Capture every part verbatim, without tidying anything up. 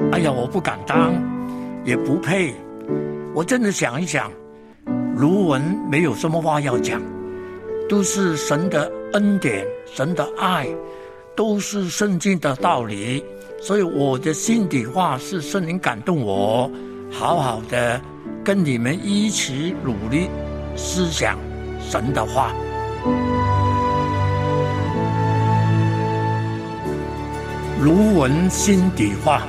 哎呀，我不敢当，也不配。我真的想一想，卢文没有什么话要讲，都是神的恩典，神的爱，都是圣经的道理。所以我的心底话是圣灵感动我，好好的跟你们一起努力思想神的话。卢文心底话。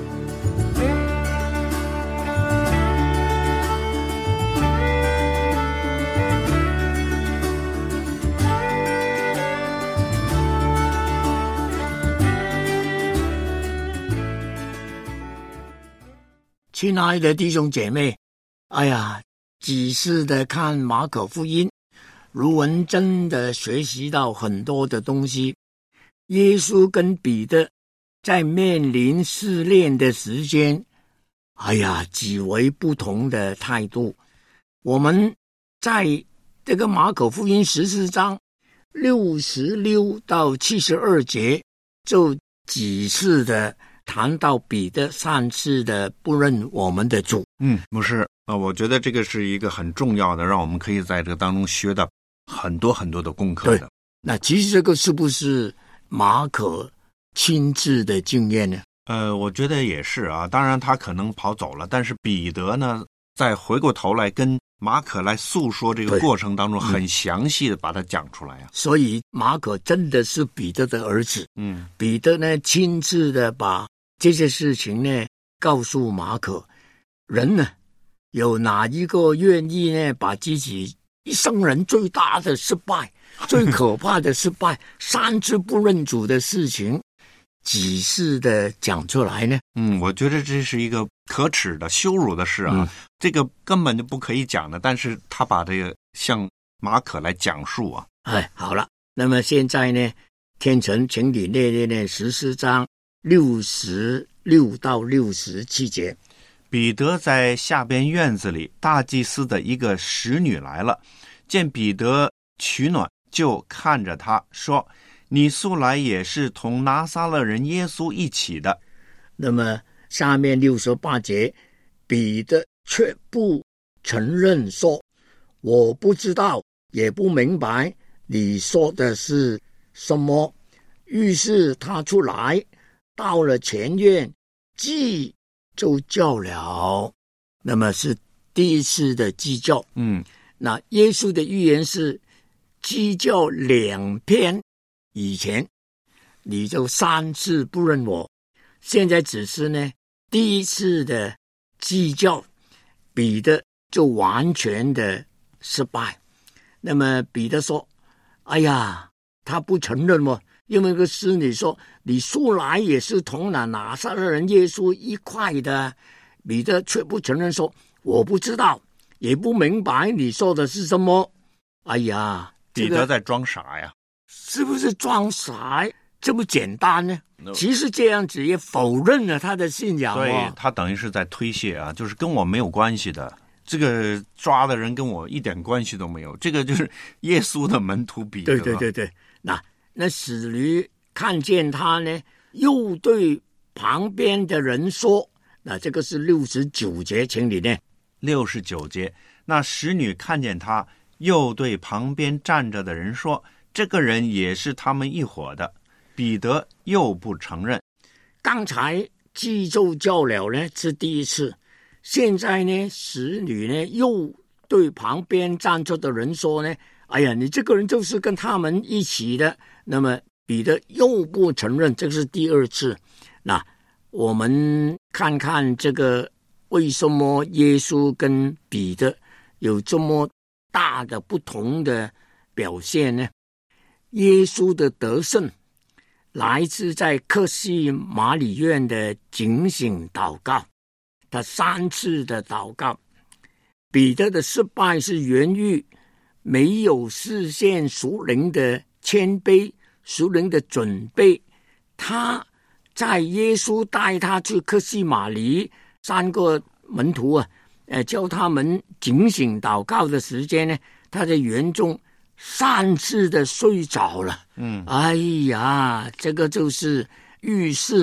亲爱的弟兄姐妹，哎呀，仔细的看马可福音，卢文真的学习到很多的东西。耶稣跟彼得在面临试炼的时间，哎呀，极为不同的态度。我们在这个马可福音十四章六十六到七十二节，就几次的谈到彼得三次的不认我们的主。 嗯，不是啊，我觉得这个是一个很重要的，让我们可以在这个当中学到很多很多的功课的。 对，那其实这个是不是马可亲自的经验呢？ 呃，我觉得也是啊。当然他可能跑走了，但是彼得呢，再回过头来跟马可来诉说这个过程当中，很详细的把它讲出来啊。 所以马可真的是彼得的儿子。 嗯， 彼得呢亲自的把这些事情呢告诉马可。人呢，有哪一个愿意呢把自己一生人最大的失败最可怕的失败三次不认主的事情几次的讲出来呢？ 嗯，我觉得这是一个可耻的羞辱的事啊、嗯、这个根本就不可以讲的，但是他把这个向马可来讲述啊。 哎，好了，那么现在呢，天成请你列列呢十四章六十六到六十七节。 彼得在下边院子里，大祭司的一个使女来了，见彼得取暖，就看着他说，你素来也是同拿撒勒人耶稣一起的。 那么下面六十八节，彼得却不承认，说我不知道也不明白你说的是什么。于是他出来，到了前院，祭就叫了。那么是第一次的祭叫。 嗯， 那耶稣的预言是祭叫两篇以前，你就三次不认我。现在只是呢第一次的祭叫，彼得就完全的失败。那么彼得说，哎呀，他不承认我，因为个使女说你素来也是同那拿撒勒人耶稣一块的。彼得却不承认，说我不知道也不明白你说的是什么。哎呀， 彼得在装傻呀， 是不是装傻这么简单呢？其实这样子也否认了他的信仰。 对，他等于是在推卸啊，就是跟我没有关系的，这个抓的人跟我一点关系都没有，这个就是耶稣的门徒彼得。 对对对对，那那使女看见他呢，又对旁边的人说，那这个是六十九节，请你念。 六十九节，那使女看见他，又对旁边站着的人说，这个人也是他们一伙的。彼得又不承认。 刚才祭咒叫了呢是第一次，现在呢使女呢又对旁边站着的人说呢，哎呀，你这个人就是跟他们一起的。那么彼得又不承认，这是第二次。那我们看看这个为什么耶稣跟彼得有这么大的不同的表现呢？耶稣的得胜来自在客西马里院的警醒祷告，他三次的祷告。彼得的失败是源于没有实现属灵的谦卑，属灵的准备。他在耶稣带他去客西马里，三个门徒啊，呃，教他们警醒祷告的时间呢，他在园中三次的睡着了。 嗯， 哎呀，这个就是预示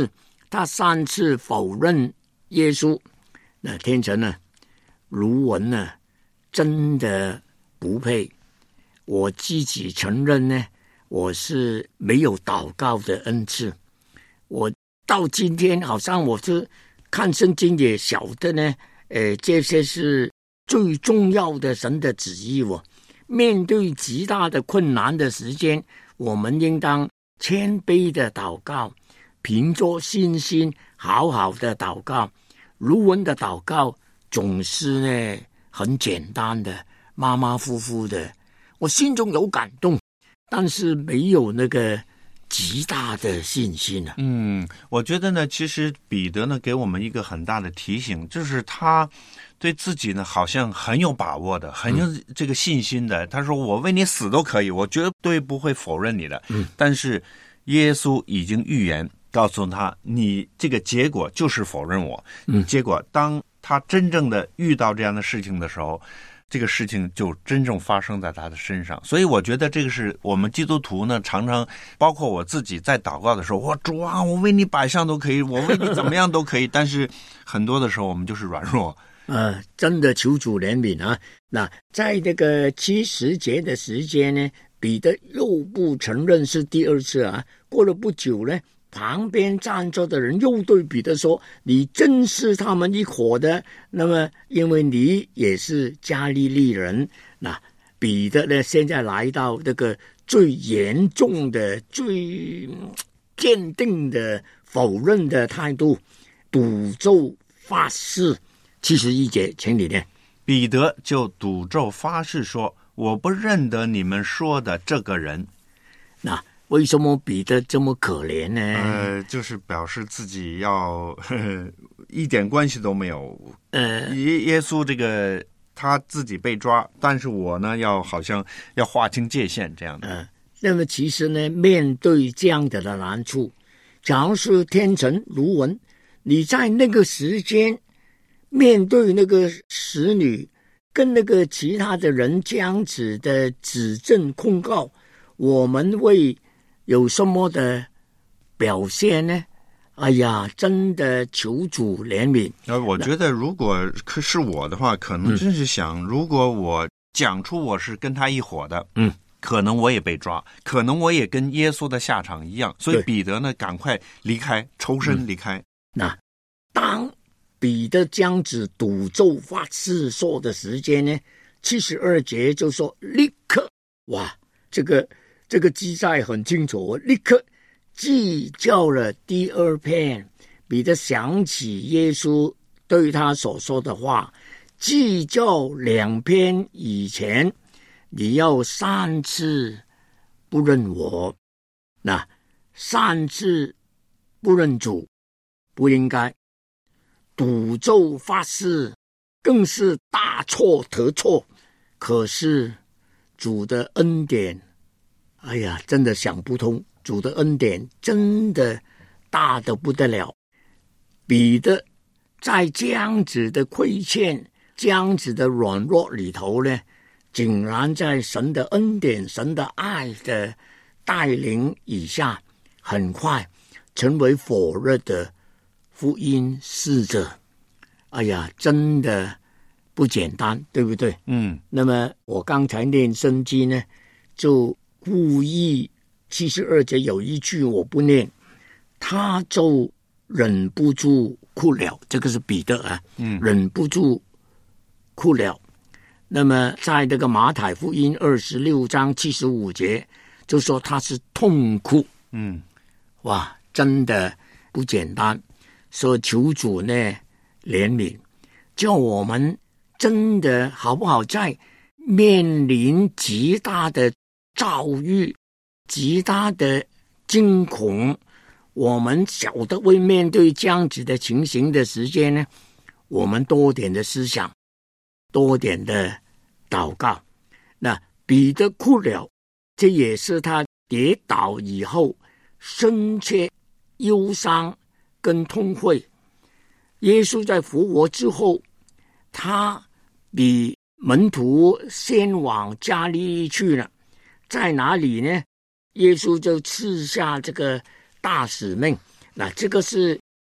他三次否认耶稣。那天成呢，卢文呢，真的不配。我自己承认呢，我是没有祷告的恩赐。我到今天好像我是看圣经也晓得呢，呃，这些是最重要的神的旨意哦。面对极大的困难的时间，我们应当谦卑的祷告，凭着信心好好的祷告。卢文的祷告总是呢很简单的，马马虎虎的，我心中有感动，但是没有那个极大的信心啊。 嗯，我觉得呢，其实彼得呢给我们一个很大的提醒，就是他对自己呢好像很有把握的，很有这个信心的。嗯、他说：“我为你死都可以，我绝对不会否认你的。”嗯，但是耶稣已经预言告诉他，你这个结果就是否认我。嗯，结果当他真正的遇到这样的事情的时候，这个事情就真正发生在他的身上。所以我觉得这个是我们基督徒呢，常常包括我自己在祷告的时候，我主啊，我为你摆上都可以，我为你怎么样都可以，但是很多的时候我们就是软弱。 呃，真的求主怜悯啊！那在这个七十节的时间呢，彼得又不承认是第二次啊。过了不久呢，旁边站着的人又对彼得说：“你真是他们一伙的。那么，因为你也是加利利人。”那彼得呢，现在来到这个最严重的、最坚定的否认的态度，赌咒发誓。七十一节，请你念。 彼得就赌咒发誓说：“我不认得你们说的这个人。” 那为什么彼得这么可怜呢？ 呃，就是表示自己要呵呵一点关系都没有。呃，耶耶稣这个他自己被抓，但是我呢，要好像要划清界限这样的。 呃，那么其实呢，面对这样的难处，假如是天成卢文，你在那个时间面对那个使女跟那个其他的人这样子的指证控告，我们会有什么的表现呢？哎呀，真的求主怜悯。 呃，我觉得如果是我的话，可能真是想，嗯、如果我讲出我是跟他一伙的，嗯，可能我也被抓，可能我也跟耶稣的下场一样。所以彼得呢，赶快离开，抽身离开。嗯、 那当彼得这样子赌咒发誓说的时间呢，七十二节就说立刻，哇，这个这个记载很清楚，立刻记叫了第二篇。彼得想起耶稣对他所说的话，记叫两篇以前，你要三次不认我，那三次不认主，不应该。赌咒发誓更是大错特错，可是主的恩典，哎呀，真的想不通，主的恩典真的大得不得了。彼得在这样子的亏欠，这样子的软弱里头呢，竟然在神的恩典、神的爱的带领以下，很快成为火热的福音使者。哎呀，真的不简单，对不对？嗯。那么我刚才念圣经呢，就故意七十二节有一句我不念，他就忍不住哭了。这个是彼得啊，嗯，忍不住哭了。那么在这个马太福音二十六章七十五节，就说他是痛哭。嗯，哇，真的不简单。说求主呢怜悯，叫我们真的好不好在面临极大的遭遇、极大的惊恐，我们晓得会面对这样子的情形的时间呢，我们多点的思想，多点的祷告。那彼得哭了，这也是他跌倒以后深切忧伤跟痛悔。耶稣在复活之后，他比门徒先往加利利去了，在哪里呢？耶稣就赐下这个大使命。那这个是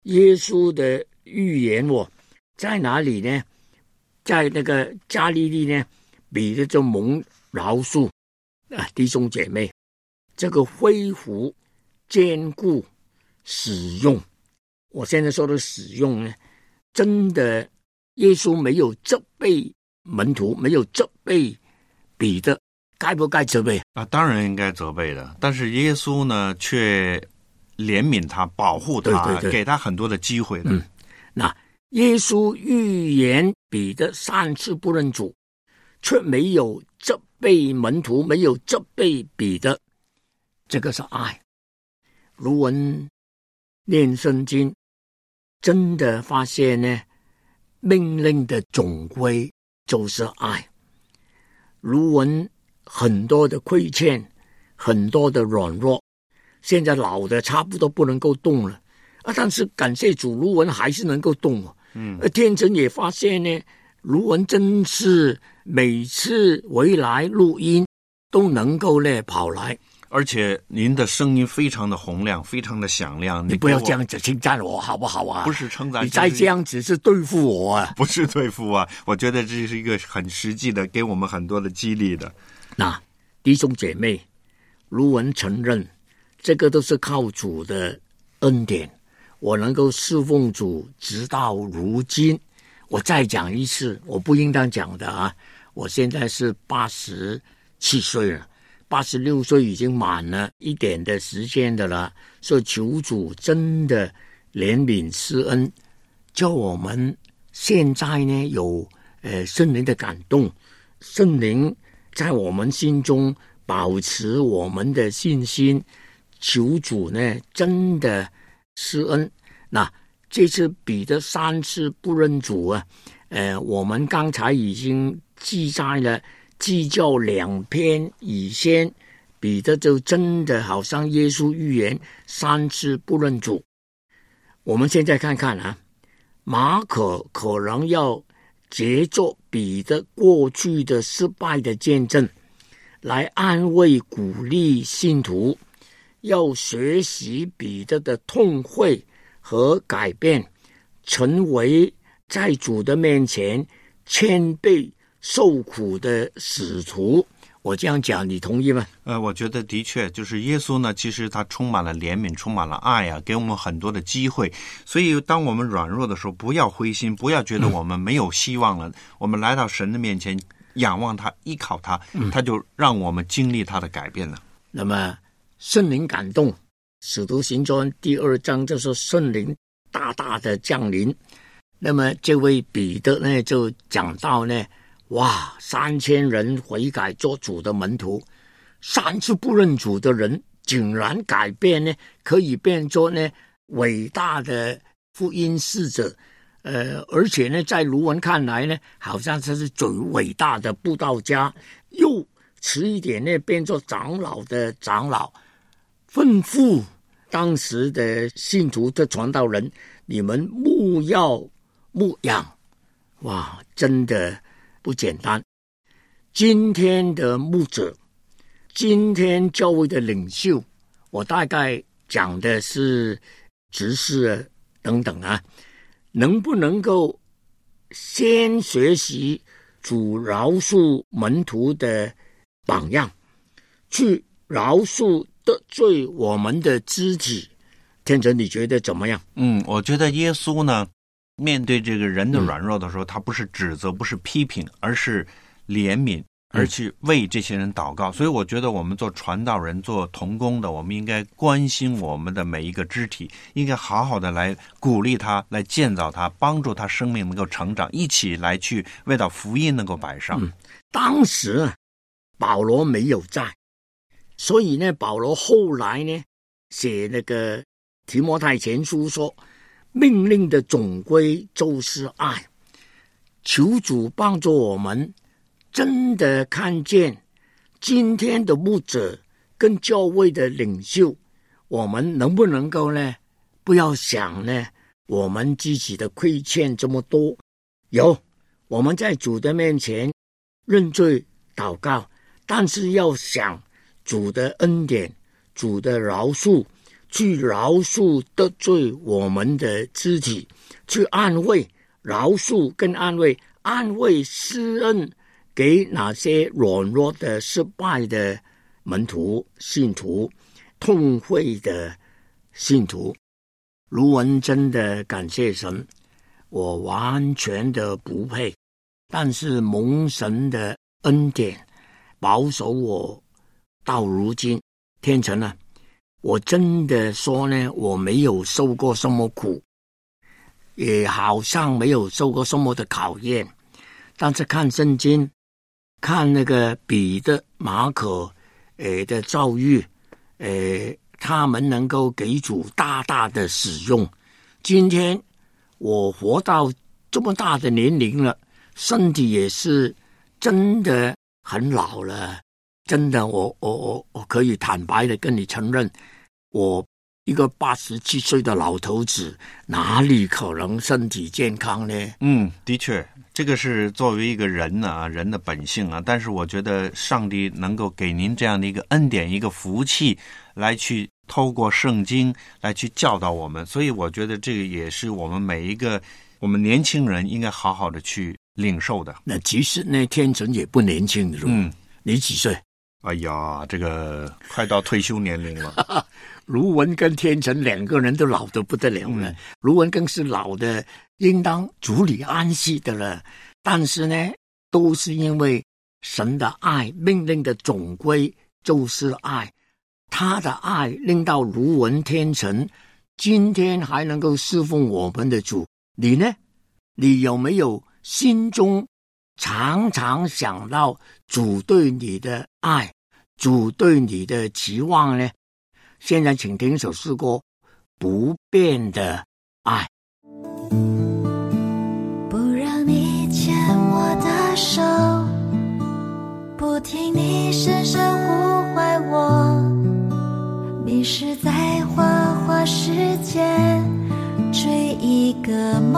耶稣的预言哦，在哪里呢？在那个加利利呢，彼得就蒙饶恕啊，弟兄姐妹，这个恢复、坚固、使用，我现在说的使用呢，真的，耶稣没有责备门徒，没有责备彼得，该不该责备啊？当然应该责备的，但是耶稣呢，却怜悯他，保护他， 对对对， 给他很多的机会的。 嗯，那耶稣预言彼得三次不认主，却没有责备门徒，没有责备彼得，这个是爱。如文念圣经，真的发现呢，命令的总归就是爱。如文很多的亏欠，很多的软弱，现在老的差不多不能够动了啊！但是感谢主，卢文还是能够动哦。嗯，而天神也发现呢，卢文真是每次回来录音都能够呢跑来， 而且您的声音非常的洪亮，非常的响亮。 你不要这样子称赞我好不好啊？ 不是称赞， 你再这样子是对付我啊！ 不是对付啊！我觉得这是一个很实际的，给我们很多的激励的。 那弟兄姐妹，卢文承认，这个都是靠主的恩典，我能够侍奉主直到如今。我再讲一次，我不应当讲的啊！我现在是八十七岁了，八十六岁已经满了一点的时间的了，所以求主真的怜悯施恩，叫我们现在呢有呃圣灵的感动，圣灵在我们心中保持我们的信心，求主呢真的施恩。那这次彼得三次不认主啊，呃，我们刚才已经记载了，记教两篇以先，彼得就真的好像耶稣预言三次不认主。我们现在看看啊，马可可能要借着彼得过去的失败的见证，来安慰鼓励信徒，要学习彼得的痛悔和改变，成为在主的面前谦卑受苦的使徒。我这样讲你同意吗？ 呃，我觉得的确就是耶稣呢，其实他充满了怜悯，充满了爱啊，给我们很多的机会。所以当我们软弱的时候，不要灰心，不要觉得我们没有希望了，嗯、我们来到神的面前，仰望他，依靠他，嗯、他就让我们经历他的改变了。 那么圣灵感动，使徒行传第二章就说圣灵大大的降临。那么这位彼得呢，就讲到呢，哇，三千人悔改做主的门徒，三次不认主的人竟然改变呢，可以变作呢伟大的福音使者。呃，而且呢，在卢文看来呢，好像他是最伟大的布道家，又迟一点呢，变作长老的长老，吩咐当时的信徒的传道人，你们牧要牧养。哇，真的不简单。今天的牧者，今天教会的领袖，我大概讲的是执事等等啊，能不能够先学习主饶恕门徒的榜样，去饶恕得罪我们的肢体？天成，你觉得怎么样？ 嗯，我觉得耶稣呢，面对这个人的软弱的时候，嗯、他不是指责，不是批评，而是怜悯，而去为这些人祷告。嗯、所以我觉得我们做传道人、做同工的，我们应该关心我们的每一个肢体，应该好好的来鼓励他，来建造他，帮助他生命能够成长，一起来去为到福音能够摆上。 嗯、当时保罗没有在，所以呢，保罗后来呢写那个提摩太前书说，命令的总归就是爱。求主帮助我们真的看见今天的牧者跟教会的领袖，我们能不能够呢，不要想呢我们自己的亏欠这么多，有我们在主的面前认罪祷告，但是要想主的恩典，主的饶恕， 去饶恕得罪我们的肢体，去安慰、饶恕跟安慰，安慰施恩给那些软弱的、失败的门徒、信徒，痛悔的信徒。卢文真的感谢神，我完全的不配，但是蒙神的恩典保守我到如今。天成啊，我真的说呢，我没有受过什么苦，也好像没有受过什么的考验，但是看圣经，看那个彼得、马可呃的遭遇，呃他们能够给主大大的使用。今天我活到这么大的年龄了，身体也是真的很老了，真的我我我我可以坦白的跟你承认，我一个八十七岁的老头子哪里可能身体健康呢？ 嗯，的确，这个是作为一个人呢、啊，人的本性啊。但是我觉得上帝能够给您这样的一个恩典，一个福气，来去透过圣经来去教导我们，所以我觉得这个也是我们每一个我们年轻人应该好好的去领受的。 那其实那天成也不年轻的，嗯，你几岁？ 哎呀，这个快到退休年龄了。 卢文跟天成两个人都老得不得了了，嗯、卢文更是老的应当主里安息的了。但是呢，都是因为神的爱，命令的总归就是爱。他的爱令到卢文天成今天还能够侍奉我们的主。你呢？你有没有心中常常想到主对你的爱，主对你的期望呢？现在请听一首诗歌，不变的爱。 不让你牵我的手，不听你深深呼唤我，迷失在花花世界，追一个梦，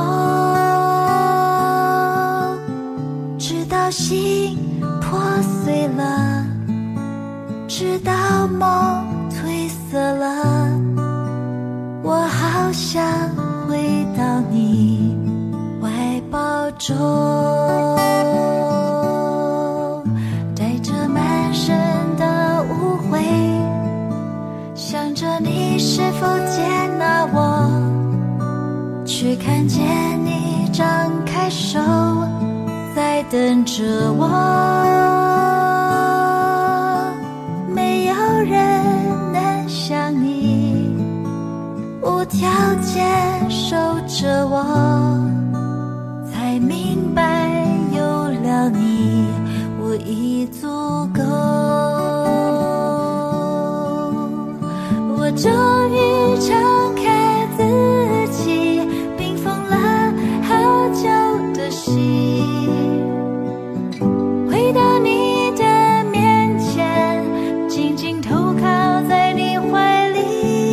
直到心破碎了，直到梦褪色了，我好想回到你怀抱中，带着满身的误会，想着你是否接纳我，却看见你张开手在等着我，没有人能像你无条件守着我，才明白有了你我已足够，我终于敞开自己，冰封了好久的心，回到你的面前，紧紧投靠在你怀里，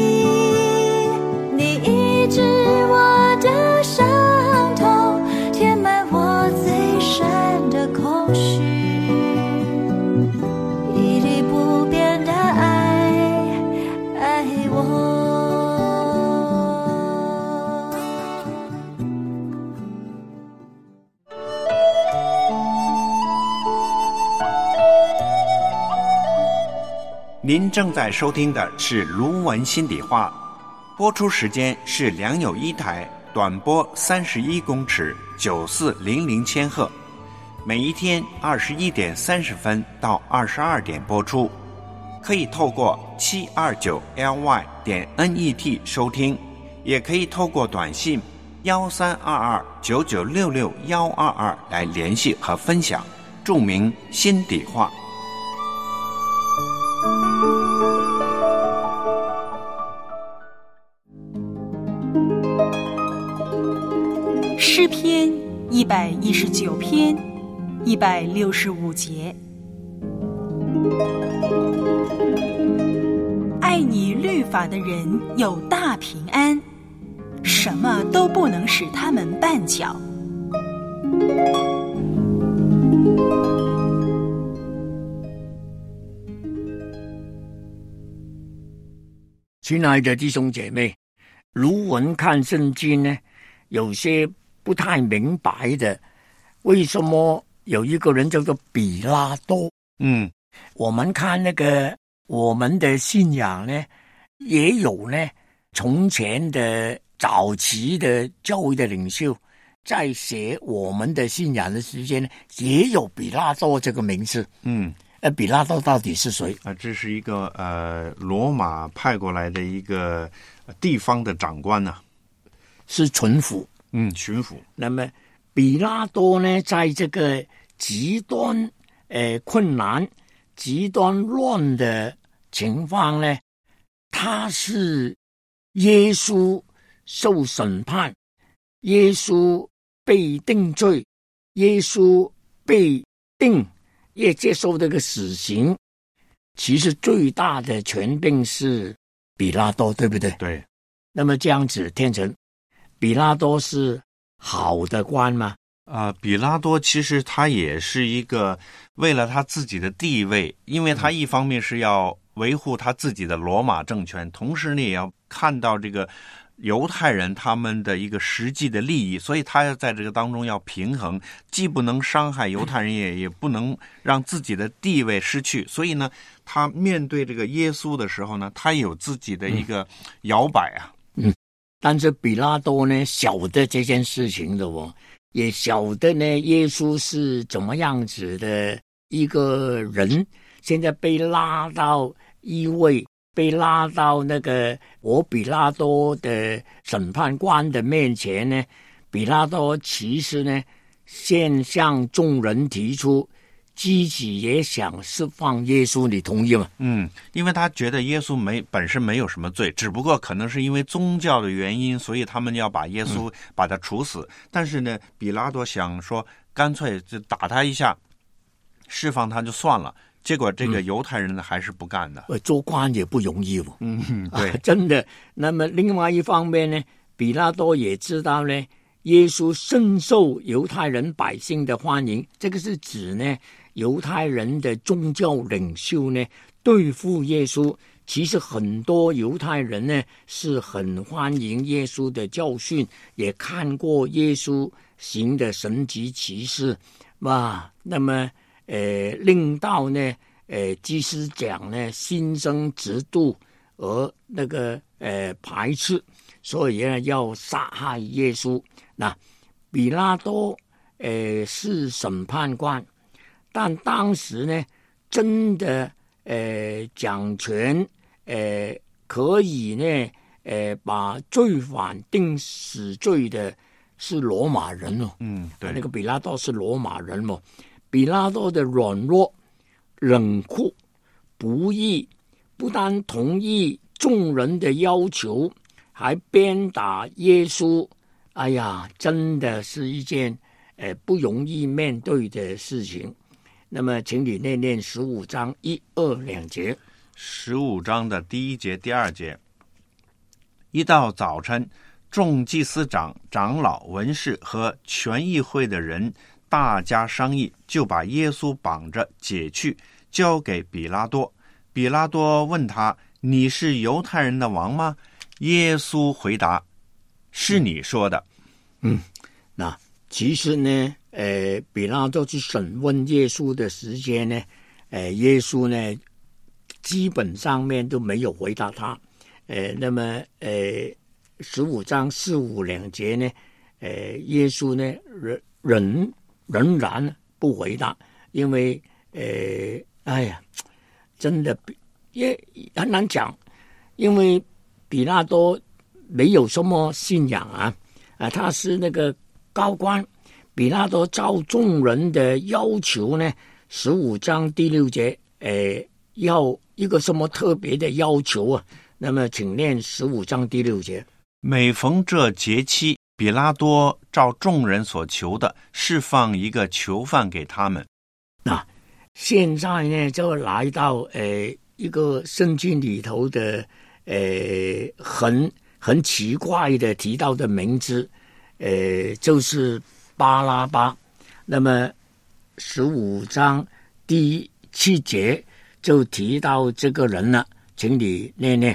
你医治我的伤痛，填满我最深的空虚，屹立不变的爱，爱我。 您正在收听的是卢文心底话，播出时间是良友一台，短波三十一公尺，九四零零千赫，每一天二十一点三十分到二十二点播出，可以透过七二九 L Y 点 N E T 收听，也可以透过短信幺三二二九九六六幺二二来联系和分享，注明心底话。 诗篇一百一十九篇一百六十五节，爱你律法的人有大平安，什么都不能使他们绊脚。 亲爱的弟兄姐妹，如我们看圣经呢，有些不太明白的，为什么有一个人叫做比拉多？ 嗯， 我们看那个我们的信仰呢，也有呢，从前的早期的教会的领袖在写我们的信仰的时间呢，也有比拉多这个名字。 嗯。 呃，比拉多到底是谁啊？这是一个呃罗马派过来的一个地方的长官呢、啊， 是巡抚。 嗯，巡抚。 那么比拉多呢，在这个极端呃困难、极端乱的情况呢，他是耶稣受审判，耶稣被定罪，耶稣被定。也接受这个死刑，其实最大的权柄是比拉多，对不对？ 对。 那么这样子，天成，比拉多是好的官吗？ 啊、呃，比拉多其实他也是一个为了他自己的地位，因为他一方面是要维护他自己的罗马政权，同时呢也要看到这个犹太人他们的一个实际的利益，所以他要在这个当中要平衡，既不能伤害犹太人，也也不能让自己的地位失去。所以呢，他面对这个耶稣的时候呢，他有自己的一个摇摆啊。 嗯，但是比拉多呢，晓得这件事情的哦，也晓得呢，耶稣是怎么样子的一个人，现在被拉到一位。被拉到那个我比拉多的审判官的面前呢，比拉多其实呢，先向众人提出自己也想释放耶稣，你同意吗？ 嗯，因为他觉得耶稣没本身没有什么罪，只不过可能是因为宗教的原因，所以他们要把耶稣把他处死。嗯、但是呢，比拉多想说，干脆就打他一下，释放他就算了。结果这个犹太人呢、嗯、还是不干的。 呃，做官也不容易哦。 嗯，对、 啊，真的。那么另外一方面呢，比拉多也知道呢，耶稣深受犹太人百姓的欢迎。这个是指呢，犹太人的宗教领袖呢对付耶稣。其实很多犹太人呢是很欢迎耶稣的教训，也看过耶稣行的神迹奇事。哇，那么。呃，令到呢，呃，祭司长呢心生嫉妒而那个呃排斥，所以呢要杀害耶稣。那比拉多呃是审判官，但当时呢真的呃掌权呃可以呢呃把罪犯定死罪的是罗马人哦。 嗯，对， 那个比拉多是罗马人哦。比拉多的软弱、冷酷、不义，不但同意众人的要求，还鞭打耶稣。哎呀，真的是一件呃不容易面对的事情。那么，请你念念十五章一二两节。 十五章的第一节、第二节。一到早晨，众祭司长、长老、文士和全议会的人。大家商议，就把耶稣绑着解去，交给比拉多。比拉多问他：“你是犹太人的王吗？”耶稣回答：“是你说的。” 嗯，那其实呢，呃，比拉多去审问耶稣的时间呢，呃，耶稣呢基本上面都没有回答他。呃，那么呃，十五章四五两节呢，呃，耶稣呢人人。仍然不回答，因为呃，哎呀，真的也很难讲，因为比拉多没有什么信仰啊，啊，他是那个高官，比拉多照众人的要求呢，十五章第六节，呃，要一个什么特别的要求啊？那么，请念十五章第六节。 每逢这节期。比拉多照众人所求的释放一个囚犯给他们。 那、啊、现在呢，就来到呃一个圣经里头的呃很很奇怪的提到的名字，呃就是巴拉巴。那么十五章第七节就提到这个人了，请你念念。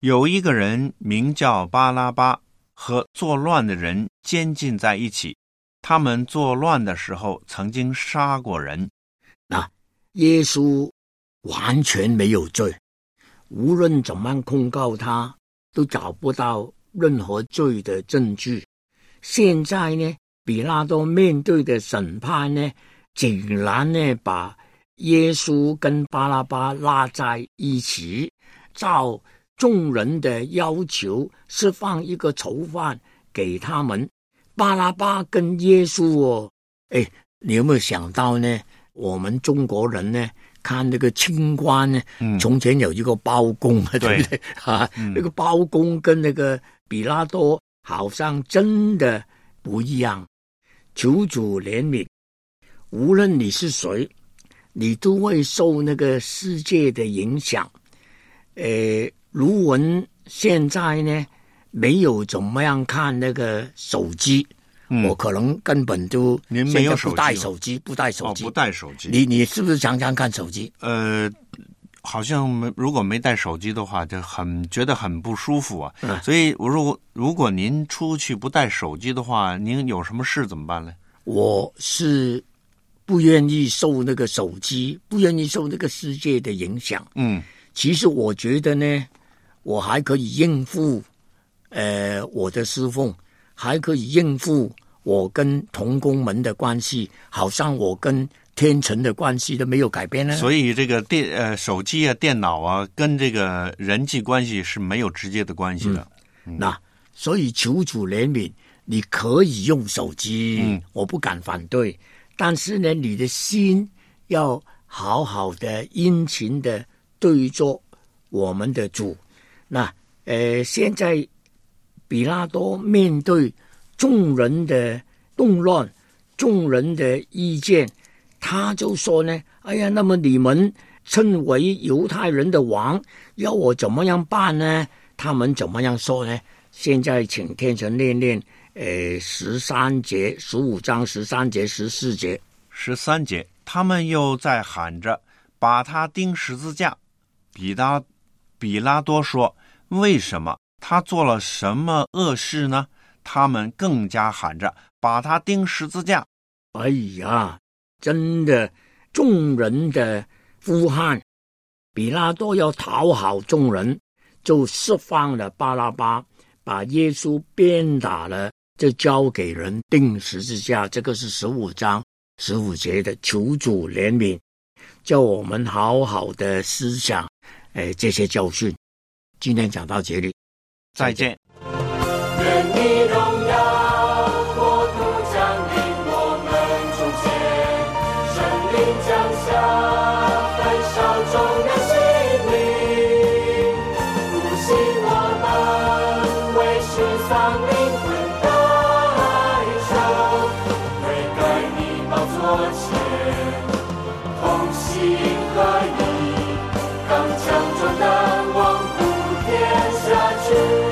有一个人名叫巴拉巴，和作乱的人监禁在一起。他们作乱的时候曾经杀过人。 那耶稣完全没有罪，无论怎么样控告他，都找不到任何罪的证据。现在呢，比拉多面对的审判呢，竟然呢把耶稣跟巴拉巴拉在一起，照众人的要求释放一个囚犯给他们。巴拉巴跟耶稣哦，哎，你有没有想到呢？我们中国人呢，看那个清官呢，嗯、从前有一个包公，对不对啊？嗯、那个包公跟那个比拉多好像真的不一样。求主怜悯，无论你是谁，你都会受那个世界的影响。呃，卢文现在呢没有怎么样看那个手机，嗯、我可能根本就您没有不带手机，不带手机， 哦，不带手机。 你你是不是常常看手机？ 呃，好像没如果没带手机的话，就很觉得很不舒服啊。嗯、所以，如果如果您出去不带手机的话，您有什么事怎么办呢？ 我是不愿意受那个手机，不愿意受那个世界的影响。嗯，其实我觉得呢，我还可以应付。呃，我的侍奉还可以应付我跟同工们的关系，好像我跟天成的关系都没有改变呢。 所以这个电呃手机啊、电脑啊，跟这个人际关系是没有直接的关系的。 嗯嗯、那所以求主怜悯，你可以用手机，嗯、我不敢反对，但是呢，你的心要好好的殷勤的对着我们的主。那呃，现在。比拉多面对众人的动乱，众人的意见，他就说呢，哎呀，那么你们称为犹太人的王，要我怎么样办呢？他们怎么样说呢？现在请天成念念呃十三节十五章十三节十四节十三节，他们又在喊着把他钉十字架。比拉比拉多说，为什么？他做了什么恶事呢？他们更加喊着把他钉十字架。 哎呀，真的，众人的呼喊，比拉多要讨好众人，就释放了巴拉巴，把耶稣鞭打了，就交给人钉十字架。这个是十五章十五节的，求主怜悯，叫我们好好的思想，哎，这些教训。今天讲到这里。 再见。 愿你荣耀国度降临我们中间，圣灵降下焚烧众人心灵，复兴我们为世上灵魂代求，悔改你宝座前，同心合一，刚强壮胆王普天下去。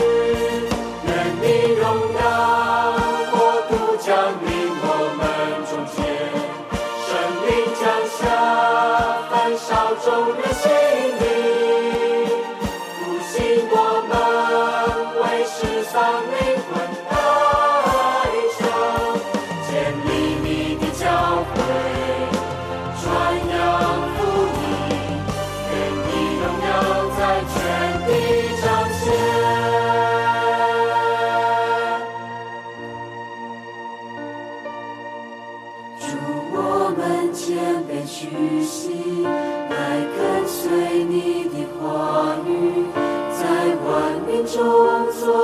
众人心灵，复兴我们为世上灵魂代求，建立你的教会，传扬福音，愿你荣耀在全地彰显。祝我们谦卑屈膝，来跟随你的话语，在万民中做